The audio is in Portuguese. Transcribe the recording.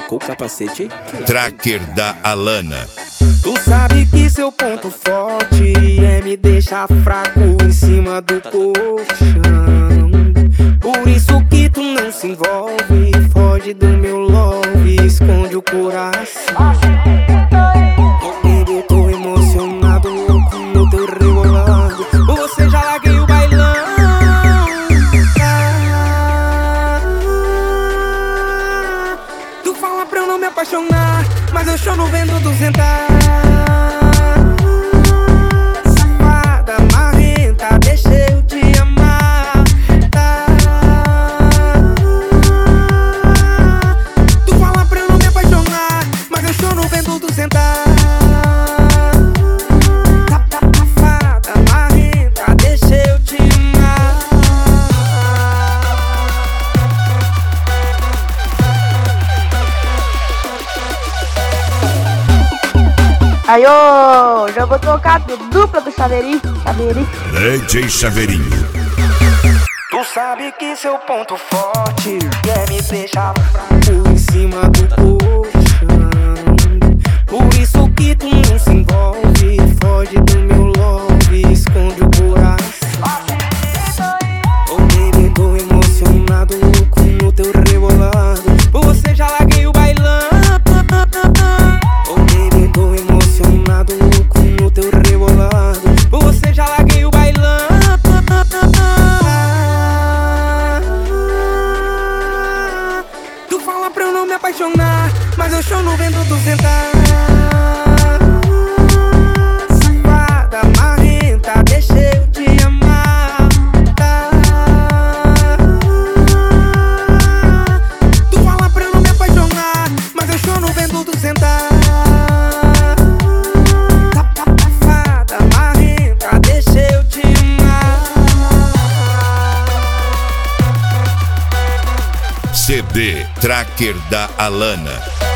com o capacete. Tracker da Alana. Tu sabe que seu ponto forte é me deixar fraco em cima do colchão. Por isso que tu não se envolve, foge do meu love, esconde o coração. Eu tô emocionado, louco no teu rebolado. Por você já larguei o bailão. Tu fala pra eu não me apaixonar, mas eu choro vendo 200. Safada, marrenta, deixa eu te amar, tá? Tu fala pra eu não me apaixonar, mas eu choro vendo 200. Safada, marrenta, deixa eu te amar. Aí, ô, já vou tocar do dupla do Chaveirinho. DJ Chaveirinho. Tu sabe que seu ponto forte é me deixar fraco em cima do colchão. Por isso que tu não se envolve, foge do meu love, esconde o coração. Oh baby, tô emocionado, louco no teu rebolado. Por você já larguei o bailão. Oh baby, tô emocionado, louco no teu rebolado. Por você já larguei o bailão. Tu fala pra eu não me apaixonar, mas eu choro vendo 200. Safada, marrenta, deixa eu te amar, tá? Tu fala pra eu não me apaixonar, mas eu choro vendo 200. Safada, marrenta, deixa eu te amar. CD Tracker da Alana.